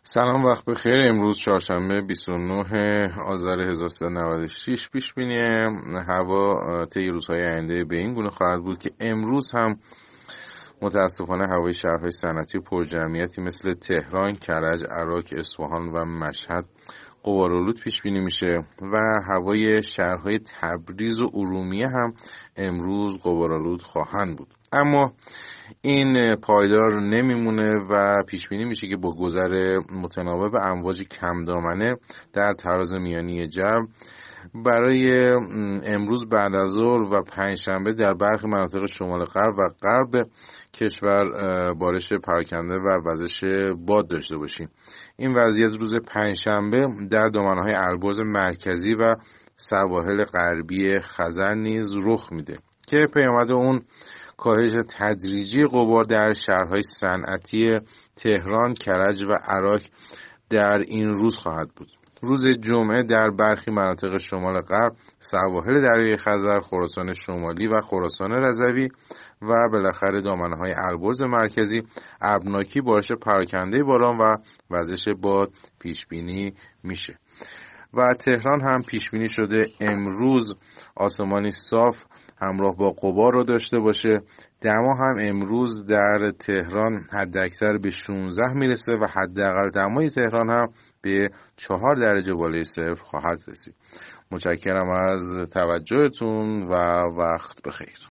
سلام، وقت بخیر. امروز چهارشنبه 29 آذر 1396 پیش بینی هوا طی روزهای آینده به این گونه خواهد بود که امروز هم متاسفانه هوای شهرهای صنعتی و پرجمعیتی مثل تهران، کرج، عراق، اصفهان و مشهد غبارآلود پیش بینی میشه و هوای شهرهای تبریز و ارومیه هم امروز غبارآلود خواهند بود. اما این پایدار نمیمونه و پیش بینی میشه که با گذر متناوب امواج کم دامنه در تراز میانی جو برای امروز بعد از ظهر و پنجشنبه در برخی مناطق شمال غرب و غرب کشور بارش پراکنده و وزش باد داشته باشیم. این وضعیت روز پنجشنبه در دامنه‌های البرز مرکزی و سواحل غربی خزر نیز رخ میده که پیامد اون کاهش تدریجی غبار در شهرهای صنعتی تهران، کرج و عراق در این روز خواهد بود. روز جمعه در برخی مناطق شمال غرب، سواحل دریای خزر، خراسان شمالی و خراسان رضوی و بالاخره دامنه‌های البرز مرکزی ابرناکی بارش پراکنده باران و وزش باد پیش بینی میشه. و تهران هم پیش بینی شده امروز آسمانی صاف همراه با غبار رو داشته باشه. دما هم امروز در تهران حداکثر به 16 میرسه و حداقل دمای تهران هم به 4 درجه بالای صفر خواهد رسید. متشکرم از توجهتون و وقت بخیر.